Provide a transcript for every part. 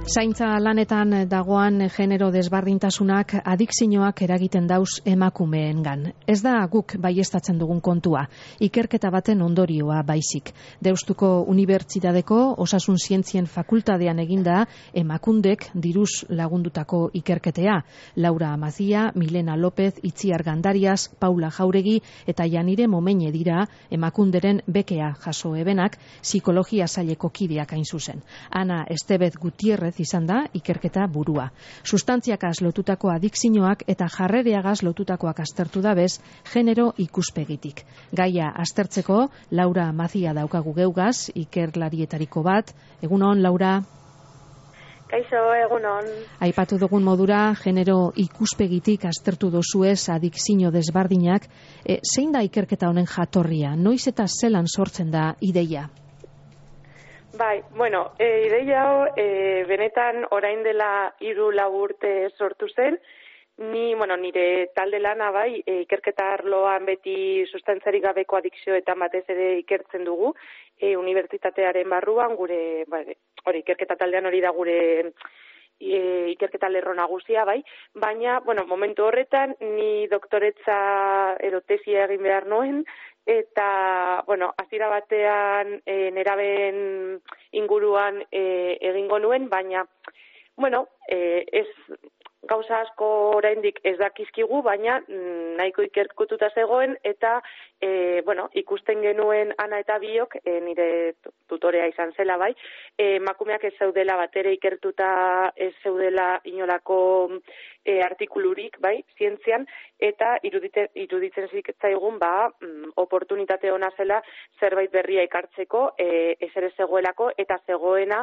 Zaintza lanetan dagoan genero desbardintasunak adikzioak eragiten dauz emakumeengan. Ez da guk baieztatzen dugun kontua, ikerketa baten ondorioa baizik. Deustuko Unibertsitateko Osasun Zientzien Fakultatean eginda emakundek diruz lagundutako ikerketea. Laura Amazia, Milena López, Itziar Gandarias, Paula Jauregi eta Janire Momenye dira emakunderen bekea jaso ebenak psikologia saileko kideak hain zuzen. Ana Estebez Gutierrez izan da ikerketa burua. Sustantziakaz lotutako adikzioak eta jarrereagaz lotutakoak aztertu dabez genero ikuspegitik. Gaia aztertzeko Laura Amazia daukagu geugaz, ikerlarietariko bat. Egunon, Laura? Kaixo, egunon. Aipatu dugun modura, genero ikuspegitik aztertu dozuez adikzio desbardinak. Zein da ikerketa honen jatorria? Noiz eta zelan sortzen da ideia? Bai, ideia hau benetan orain dela 3-4 urte sortu zen. Nire talde lana bai, ikerketa arloan beti sustantziarik gabeko adikzioetan batez ere ikertzen dugu, unibertsitatearen barruan, gure, ikerketa taldean hori da gure ikerketa lerro nagusia, bai, baina, momentu horretan, ni doktoretza edo tesia egin behar noen, eta, hasiera batean nerabeen inguruan egingo nuen, baina, ez gauza asko oraindik ez dakizkigu, baina nahiko ikerkututa zegoen, eta, ikusten genuen Ana eta biok, nire tutorea izan zela, bai, emakumeak ez zeudela batere ikertuta, ez zeudela inolako artikulurik, bai, zientzian, eta iruditzen zitzaigun, oportunitate ona zela zerbait berria ekartzeko, ez ere zegoelako, eta zegoena,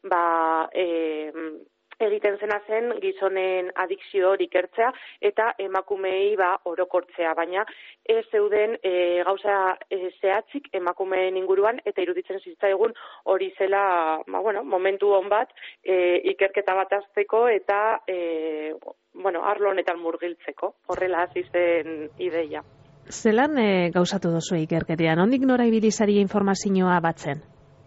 egiten zena zen gizonen adikzio hori ikertzea eta emakumeei orokortzea, baina ez zeuden gauza zehatzik emakumeen inguruan eta iruditzen zitzaigun hori zela, momentu on bat ikerketa bat hasteko eta arlo honetan murgiltzeko. Horrela hasi zen ideia. Zelan gauzatu duzu ikerketean? Nondik nora ibili zari informazioa batzen?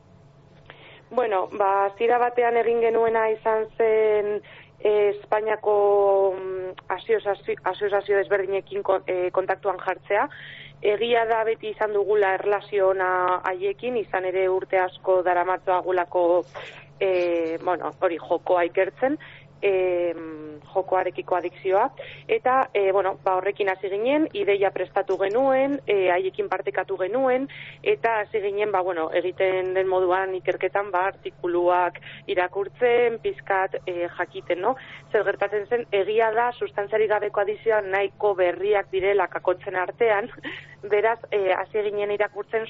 Zira batean egin genuena izan zen Espainiako asoziazio desberdinekin kontaktuan jartzea. Egia da beti izan dugula erlazio ona haiekin, izan ere urte asko daramatzoagulako hori jokoa ikertzen, jokoarekiko adikzioa, eta horrekin hasi ginen, ideia prestatu genuen, haiekin partekatu genuen, eta hasi ginen, egiten den moduan ikerketan, artikuluak irakurtzen, pizkat jakiten, no? Zer gertatzen zen, egia da, sustantziarik gabeko adikzioa nahiko berriak direla kakotzen artean, beraz, hasi ginen irakurtzen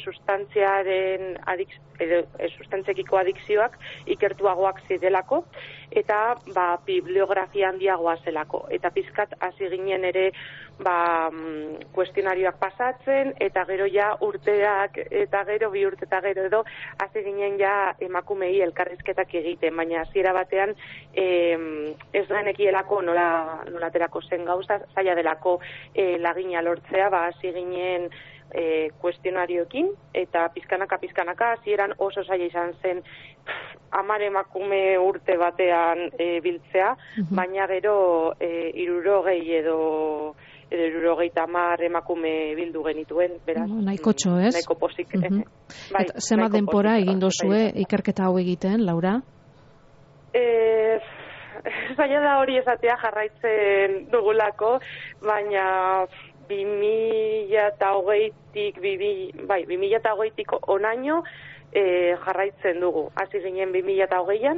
sustantziekiko adikzioak ikertuagoak zirelako, eta bibliografia handiagoa zelako. Eta pizkat hasi ginen ere kuestionarioak pasatzen, eta gero ja urteak, eta gero 2 urte eta gero edo, hasi ginen ja emakumei elkarrizketak egiten, baina hasiera batean ez genekielako nola aterako zen gauza, zaila delako lagina lortzea, hasi ginen kuestionarioekin, eta pizkanaka hasieran oso zaila izan zen 10 emakume urte batean biltzea, baina gero 60 edo 70 emakume bildu genituen, beraz. Nahiko txo, ez? Nahiko pozik. Zenbat denpora egin dozue ikerketa hau egiten, Laura? Zaila da hori esatea jarraitzen dugulako, baina 2020tik onaino jarraitzen dugu. Hasi ginen 2020an,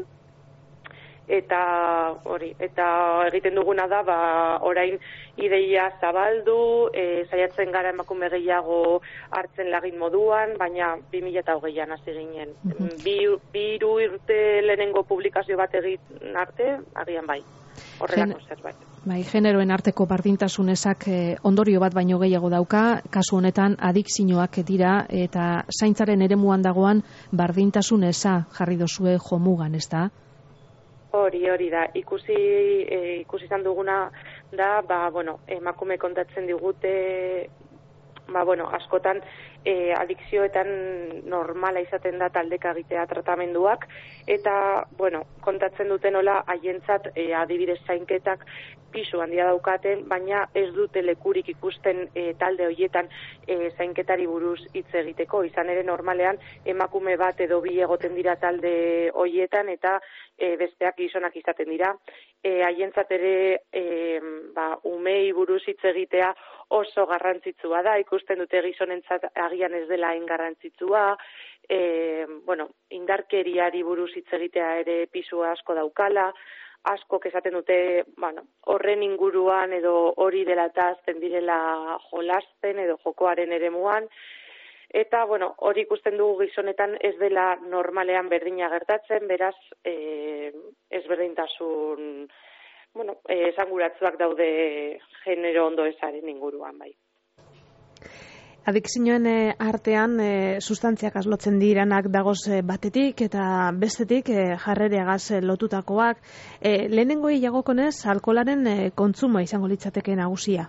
eta egiten duguna da, orain ideia zabaldu, saiatzen gara emakume gehiago hartzen lagin moduan, baina 2020an hasi ginen. 2 urte lehenengo publikazio bat egin arte, agian bai. Horrelako zerbait. Generoen arteko bardintasun ezak ondorio bat baino gehiago dauka, kasu honetan adikzioak dira, eta zaintzaren eremuan dagoan bardintasun eza jarri dozue jomugan, ez da? Hori da. Ikusi izan duguna da, emakume kontatzen digute, askotan adikzioetan normala izaten da taldeka egitea tratamenduak, eta, bueno, kontatzen duten hola, haientzat adibidez zainketak pisu handia daukaten, baina ez dute lekurik ikusten talde horietan zainketari buruz hitz egiteko. Izan ere normalean emakume bat edo bi egoten dira talde horietan eta besteak gizonak izaten dira. Haientzat ere umei buruz hitz egitea oso garrantzitsua da, ikusten dute gizonentzat agian ez dela hain garrantzitsua, indarkeriari buruz hitz egitea ere pisu asko daukala, askok esaten dute, horren inguruan edo hori dela eta azten direla jolasten edo jokoaren eremuan, eta, hori ikusten dugu gizonetan ez dela normalean berdina gertatzen, beraz, ezberdintasun, esanguratsuak daude genero ondoezaren inguruan, bai. Adikzioen artean sustantziak aslotzen diranak dagoz batetik eta bestetik jarreriagaz lotutakoak. Lehenengo hilagokonez alkoholaren kontsumoa izango litzateke nagusia.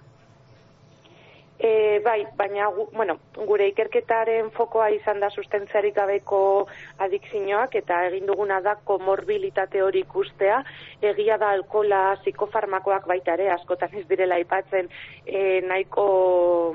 Bai, baina gure ikerketaren fokoa izan da sustantziarik gabeko adikzioak eta egin duguna da komorbilitate hori ikustea. Egia da alkohola psikofarmakoak baita ere askotan ez direla aipatzen nahiko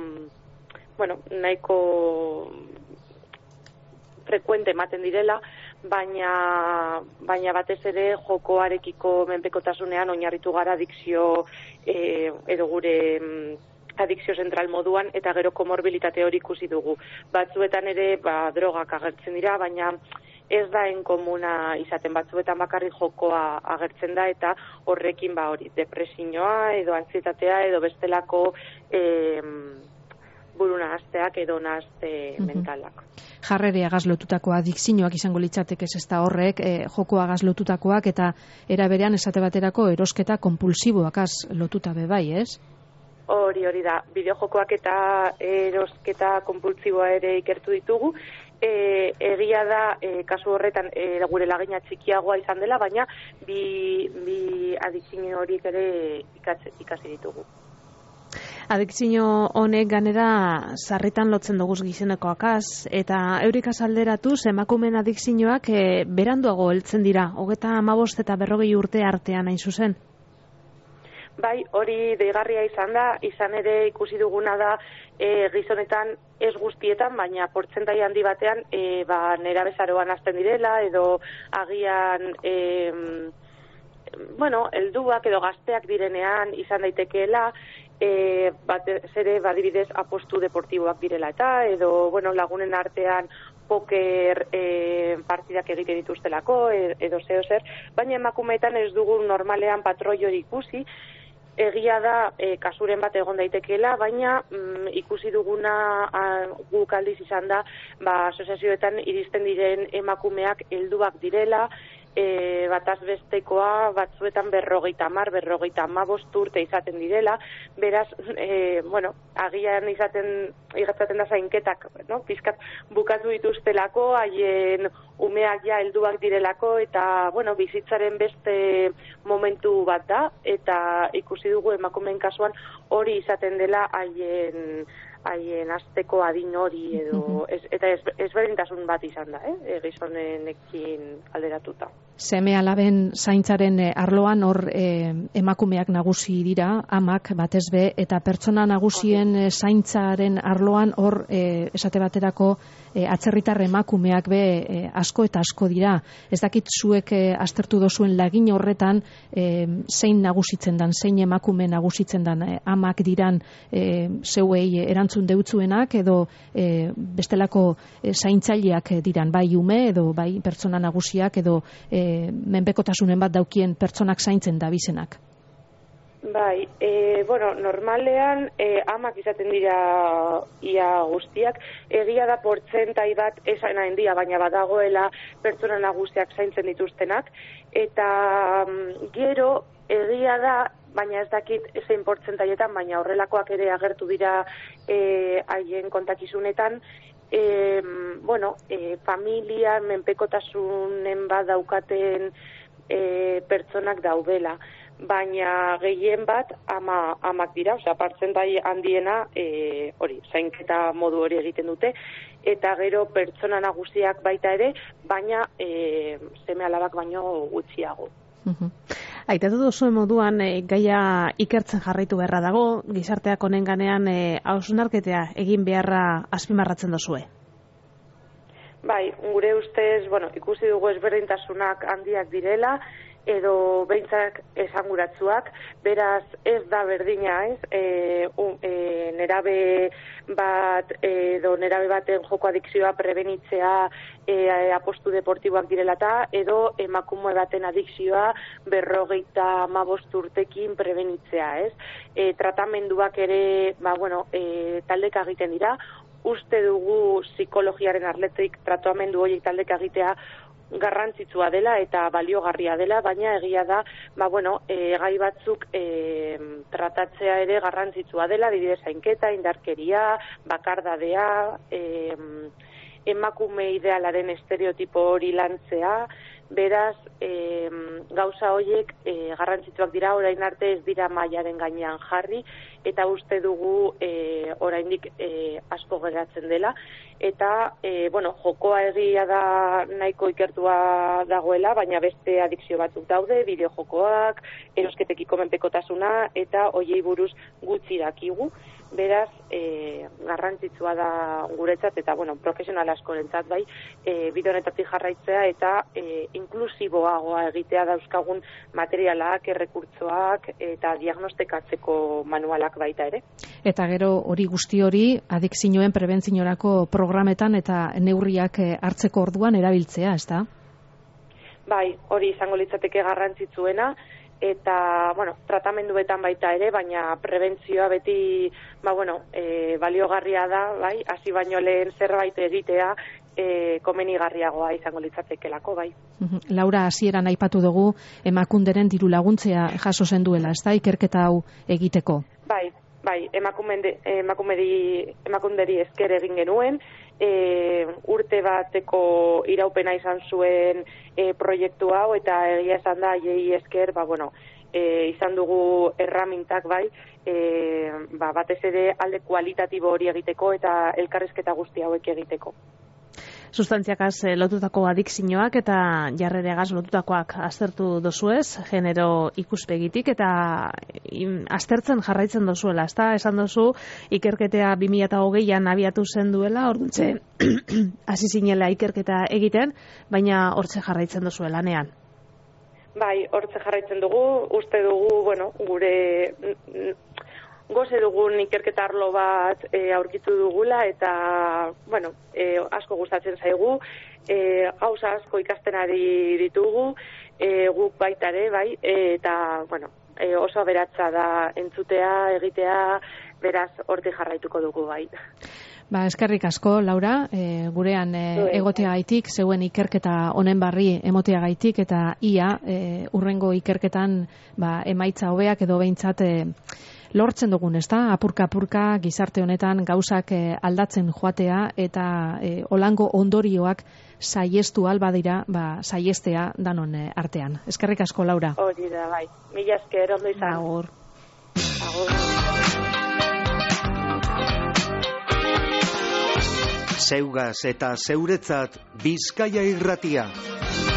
frekuente ematen direla, baina batez ere jokoarekiko menpekotasunean oinarritu gara adikzio edo gure adikzio zentral moduan, eta gero komorbilitate hori ikusi dugu. Batzuetan ere drogak agertzen dira, baina ez da enkomuna izaten, batzuetan bakarrik jokoa agertzen da, eta horrekin hori depresioa edo antsietatea edo bestelako buru nahazteak edo nahazte mentalak. Jarreriagaz lotutako adikzioak izango litzateke ez da horrek, jokoagaz lotutakoak eta era berean esate baterako erosketa konpulsiboakaz lotuta be bai, ez? Hori da, bideojokoak eta erosketa konpulsiboa ere ikertu ditugu. Egia da, kasu horretan gure lagina txikiagoa izan dela, baina bi adikzio horiek ere ikasi ditugu. Adikzio honek ganera sarritan lotzen duguz gizenekoakaz, eta eurikaz alderatuz emakumeen adikzioak beranduago heltzen dira, 35 eta 40 urte artean hain zuzen. Bai, hori deigarria izan da, izan ere ikusi duguna da gizonetan ez guztietan, baina portzentai handi batean nerabezaroan hasten direla, edo agian helduak edo gazteak direnean izan daitekeela, batez ere badibidez apostu deportiboak direla eta, edo lagunen artean poker partidak egiten dituztelako, edo zer, baina emakumeetan ez dugu normalean patroi hori ikusi. Egia da, kasuren bat egon daitekeela, baina ikusi duguna guk aldiz izan da, asoziazioetan iristen diren emakumeak helduak direla, bataz bestekoa batzuetan 50-55 urte izaten direla, beraz, agian izaten da zainketak, pizkat bukatu dituztelako, haien umeak ja helduak direlako, eta, bizitzaren beste momentu bat da, eta ikusi dugu emakumeen kasuan hori izaten dela haien azteko adin hori edo, eta ezberdintasun bat izan da, gizonenekin alderatuta. Seme alaben zaintzaren arloan hor emakumeak nagusi dira, amak batez be, eta pertsona nagusien zaintzaren arloan hor esate baterako atzerritar emakumeak be asko eta asko dira. Ez dakit zuek aztertu dozuen lagin horretan zein nagusitzen dan, zein emakume nagusitzen dan, amak diran zeuei erantzun deutzuenak edo bestelako zaintzaileak diran, bai ume edo bai pertsona nagusiak edo menpekotasunen bat daukien pertsonak zaintzen dabizenak. Bai, normalean amak izaten dira ia guztiak, egia da portzentai bat esan handia, baina badagoela pertsona nagusiak zaintzen dituztenak, eta gero egia da, baina ez dakit zein portzentaietan, baina horrelakoak ere agertu dira haien kontakizunetan, familia menpekotasunen bat daukaten pertsonak daudela. baina gehien bat amak dira, osea, partzentai handiena hori, zainketa modu hori egiten dute, eta gero pertsona nagusiak baita ere, baina seme alabak baino gutxiago. Aitatu duzuen moduan gaia ikertzen jarraitu beharra dago, gizarteak honen ganean hausnarketa egin beharra azpimarratzen duzue. Bai, gure ustez, ikusi dugu ezberdintasunak handiak direla, edo behintzak esanguratsuak, beraz ez da berdina, nerabe bat edo nerabe baten joko adikzioa prebenitzea apostu deportiboak direlata, edo emakume baten adikzioa 55 urtekin prebenitzea, tratamenduak ere, taldeka egiten dira, uste dugu psikologiaren arletik tratamendu horiek taldeka egitea garrantzitsua dela eta baliogarria dela, baina egia da, gai batzuk tratatzea ere garrantzitsua dela, adibidez zainketa, indarkeria, bakardadea, emakume idealaren estereotipo hori lantzea, beraz, gauza horiek garrantzitsuak dira, orain arte ez dira mailaren gainean jarri, eta uste dugu oraindik asko geratzen dela, eta, jokoa egia da nahiko ikertua dagoela, baina beste adikzio batzuk daude, bideojokoak, erosketekiko menpekotasuna, eta hoiei buruz gutxi dakigu, beraz, garrantzitsua da guretzat, eta, profesional askorentzat bai, bide honetatik jarraitzea, eta inklusiboagoa egitea dauzkagun materialak, errekurtsoak, eta diagnostikatzeko manualak baita ere. Eta gero hori guzti hori adikzioen prebentziorako programetan eta neurriak hartzeko orduan erabiltzea, ezta? Bai, hori izango litzateke garrantzitsuena, eta, tratamenduetan baita ere, baina prebentzioa beti, baliogarria da, bai, hasi baino lehen zerbait egitea, komenigarriagoa izango litzatekelako, bai. Laura, hasieran aipatu dugu emakunderen diru laguntzea jaso zen duela, ezta, ikerketa hau egiteko? Bai, emakunderi esker egin genuen, urte bateko iraupena izan zuen proiektu hau, eta egia esan da, aiei esker, izan dugu erramintak bai, batez ere alde kualitatibo hori egiteko eta elkarrizketa guzti hauek egiteko. Sustantziakaz lotutako adikzioak eta jarreregaz lotutakoak aztertu dozuez, genero ikuspegitik, eta aztertzen jarraitzen dozuela, ezta? Esan dozu, ikerketea 2020an abiatu zen duela, orduntze hasi zinela ikerketa egiten, baina hortze jarraitzen dozuela lanean. Bai, hortze jarraitzen dugu, uste dugu, gure goze dugun ikerketa arlo bat aurkitu dugula, eta, asko gustatzen zaigu, gauza asko ikasten ari ditugu, guk baita ere, bai, eta, oso aberatsa da entzutea, egitea, beraz, hortik jarraituko dugu, bai. Eskerrik asko, Laura, gurean egoteagaitik, zeuen ikerketa honen barri emoteagaitik, eta ia, urrengo ikerketan emaitza hobeak edo behintzat lortzen dugun, ezta? Apurka-apurka gizarte honetan gauzak aldatzen joatea eta olango ondorioak saiestu albadira, saiestea danon artean. Eskerrik asko, Laura. Hori da, bai. Mila esker, ondo izan. Agur. Zeugaz eta zeuretzat Bizkaia Irratia.